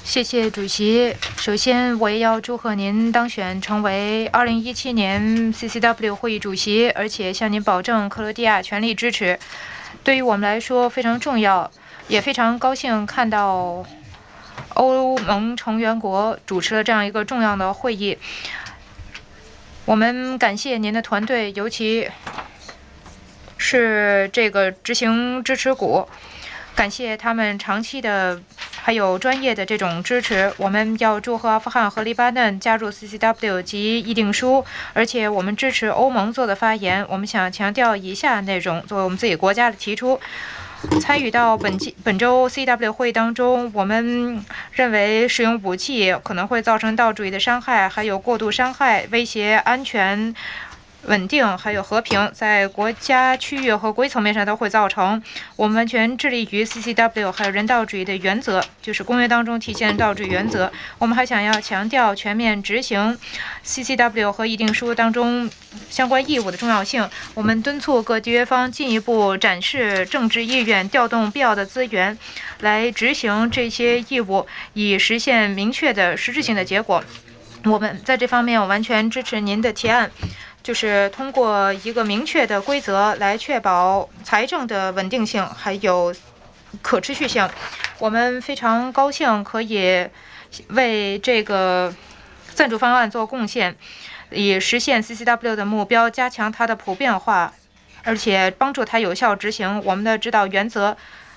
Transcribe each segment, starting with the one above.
谢谢主席。首先，我也要祝贺您当选成为2017年 CCW 会议主席，而且向您保证克罗地亚全力支持。对于我们来说非常重要，也非常高兴看到欧盟成员国主持了这样一个重要的会议。我们感谢您的团队，尤其是这个执行支持股，感谢他们长期的还有专业的这种支持。我们要祝贺阿富汗和黎巴嫩加入 CCW 及议定书，而且我们支持欧盟做的发言。我们想强调以下内容，作为我们自己国家的提出。参与到本周 CW 会议当中，我们认为使用武器可能会造成人道主义的伤害，还有过度伤害，威胁安全稳定还有和平，在国家、区域和国际层面上都会造成。我们完全致力于 CCW 还有人道主义的原则，就是公约当中体现人道主义原则。我们还想要强调全面执行 CCW 和议定书当中相关义务的重要性。我们敦促各缔约方进一步展示政治意愿，调动必要的资源来执行这些义务，以实现明确的实质性的结果。我们在这方面我完全支持您的提案，就是通过一个明确的规则来确保财政的稳定性还有可持续性。我们非常高兴可以为这个赞助方案做贡献，以实现 CCW 的目标，加强它的普遍化，而且帮助它有效执行我们的指导原则，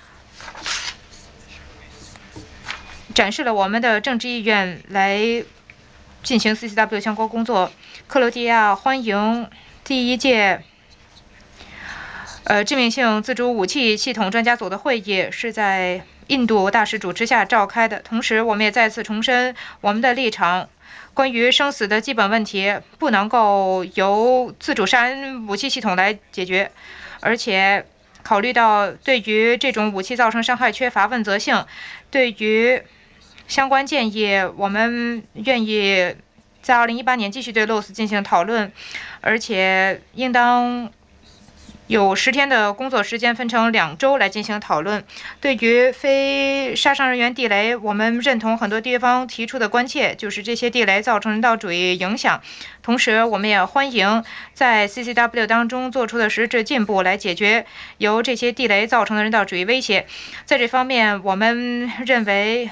展示了我们的政治意愿来进行 CCW 相关工作。克罗地亚欢迎第一届致命性自主武器系统专家组的会议是在印度大使主持下召开的。同时，我们也再次重申我们的立场，关于生死的基本问题不能够由自主杀人武器系统来解决，而且考虑到对于这种武器造成伤害缺乏问责性，对于相关建议，我们愿意在2018年继续对 LOS 进行讨论，而且应当有10天的工作时间，分成2周来进行讨论。对于非杀伤人员地雷，我们认同很多地方提出的关切，就是这些地雷造成人道主义影响。同时，我们也欢迎在 CCW 当中做出的实质进步，来解决由这些地雷造成的人道主义威胁。在这方面，我们认为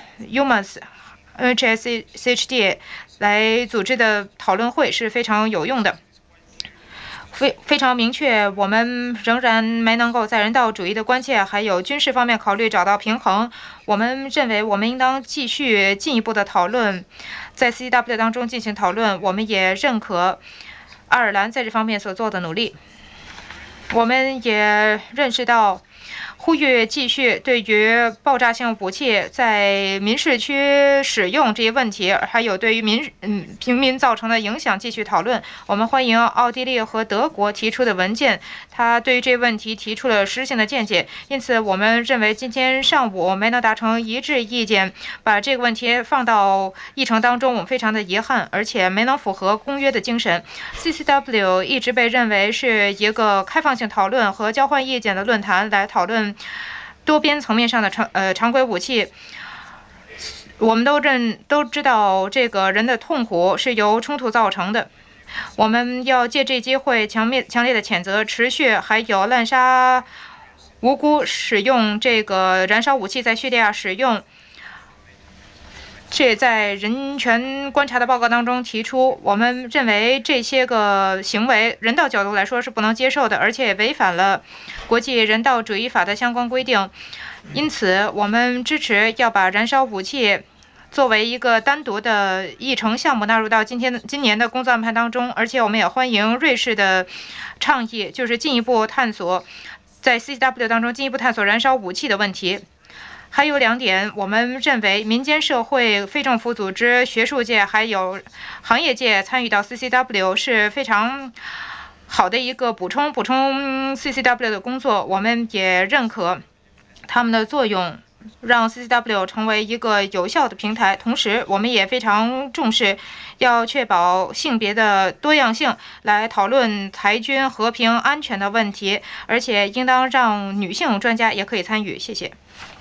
UMAS、NHSHD 来组织的讨论会是非常有用的。非常明确，我们仍然没能够在人道主义的关切还有军事方面考虑找到平衡。我们认为我们应当继续进一步的讨论，在 CCW 当中进行讨论。我们也认可爱尔兰在这方面所做的努力。我们也认识到呼吁继续对于爆炸性武器在民市区使用这些问题，还有对于平民造成的影响继续讨论。我们欢迎奥地利和德国提出的文件，他对于这问题提出了实质性的见解。因此，我们认为今天上午没能达成一致意见，把这个问题放到议程当中，我们非常的遗憾，而且没能符合公约的精神。CCW 一直被认为是一个开放性讨论和交换意见的论坛，来讨论多边层面上的常规武器。我们都知道这个人的痛苦是由冲突造成的。我们要借这机会强烈的谴责持续还有滥杀无辜使用这个燃烧武器在叙利亚使用。这在人权观察的报告当中提出，我们认为这些个行为人道角度来说是不能接受的，而且违反了国际人道主义法的相关规定。因此，我们支持要把燃烧武器作为一个单独的议程项目纳入到今年的工作安排当中，而且我们也欢迎瑞士的倡议，就是进一步探索在 CCW 当中进一步探索燃烧武器的问题。还有2点，我们认为民间社会、非政府组织、学术界还有行业界参与到 CCW 是非常好的一个补充 CCW 的工作。我们也认可他们的作用，让 CCW 成为一个有效的平台。同时，我们也非常重视要确保性别的多样性，来讨论裁军、和平、安全的问题，而且应当让女性专家也可以参与。谢谢。